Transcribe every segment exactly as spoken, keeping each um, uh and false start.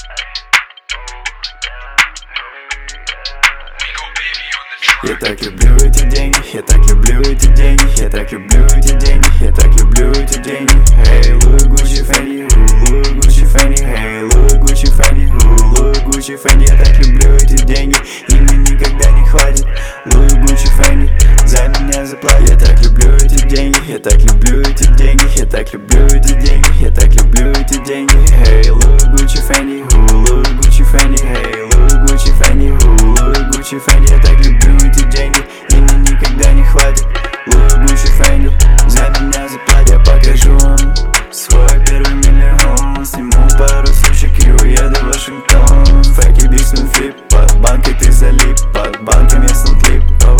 Я так люблю эти деньги, я так люблю эти деньги, я так люблю эти деньги, я так люблю эти деньги. Hey, look Gucci Fendi, look Gucci Fendi, hey, look Gucci Fendi, look Gucci Fendi. Я так люблю эти деньги, и мне никогда не хватит. Look Gucci Fendi, за меня заплатят. Я так люблю эти деньги, я так люблю эти деньги, я так люблю эти деньги, я так люблю эти деньги. Hey, look Gucci Fendi, look Gucci Fendi, hey, look Gucci Fendi, look Gucci Fendi. Я так люблю эти деньги, и мне никогда не хватит. Look Gucci Fendi, за меня заплатят. Я покажу вам свой первый миллион, сниму пару сучек и уеду в Вашингтон. Фэки, биксмен, флип, под банкой ты залип, под банком я снял клип.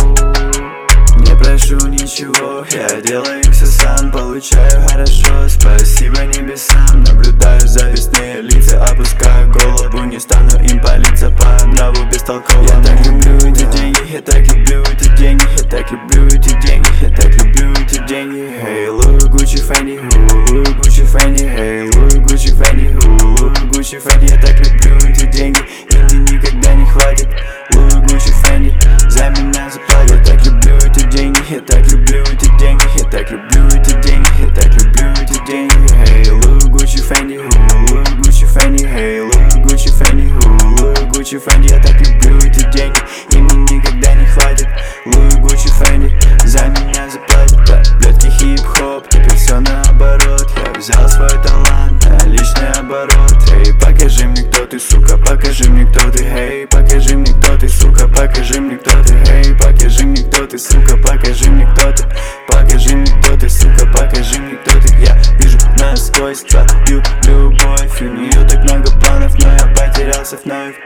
Оу, не прошу ничего, я делаю все сам, получаю хорошо, спасибо небесам. Наблюдаю завистные лица, опускаю голову, не стану им палиться по нраву бестолковому. Я так люблю эти деньги, я так люблю эти деньги, я так люблю эти деньги, я так люблю эти деньги. Hey, look Gucci Fendi, look Gucci Fendi, hey, look Gucci Fendi, look Gucci Fendi. Я так люблю эти деньги, и мне никогда не хватит. Look Gucci Fendi, за меня заплатят. Я так люблю эти деньги, я так люблю эти деньги, я так люблю эти деньги, я так люблю эти деньги. Hey, look Gucci Fendi, look Gucci Fendi, hey, look Gucci Fendi, look Gucci Fendi. Я так люблю эти деньги, и мне никогда не хватит. Look Gucci Fendi, за меня заплатят. Таблетки хип-хоп, теперь все наоборот. Я взял свой талант на личный оборот. Эй, покажи мне, кто ты, сука, покажи мне, кто ты. Эй, покажи мне, кто ты, сука, покажи мне, кто ты. Эй, покажи мне, кто ты, сука, покажи мне, кто ты. Покажи мне, кто ты, сука, покажи мне, кто ты. Я вижу насквозь твою любовь. У нее так много планов, но я потерялся вновь.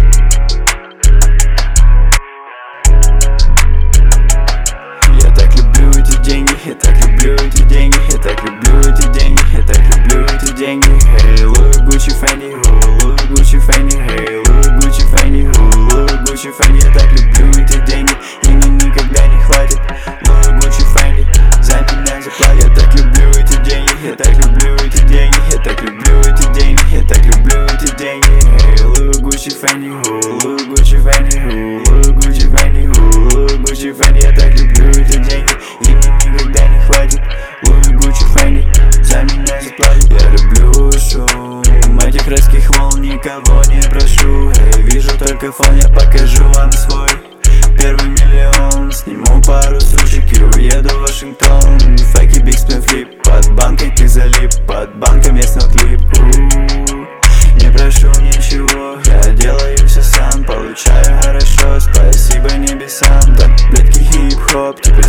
Я так люблю эти деньги, я так люблю эти деньги, я так люблю эти деньги, я так люблю эти деньги. Hey, look Gucci Fendi, look Gucci Fendi, hey, look Gucci Fendi, look Gucci Fendi. Я так люблю эти деньги, и мне никогда не хватит. Look Gucci Fendi, за меня заплатят. Я так люблю эти деньги, я так люблю эти деньги, я так люблю эти деньги, я так люблю эти деньги. Hey, look Gucci Fendi, look Gucci Fendi, look Gucci Fendi, look Gucci Fendi. Я так люблю эти деньги, и мне никогда не хватит. Look Gucci Fendi, за меня заплатят. Я люблю шум этих резких волн, никого не прошу. Я вижу только фон, я покажу вам свой первый миллион. Сниму пару сучек и уеду в Вашингтон. Фэки, биксмен, флип, под банкой ты залип, под банком я снял клип. У-у-у. Не прошу ничего, я делаю все сам, получаю хорошо, спасибо небесам. Таблетки хип-хоп, теперь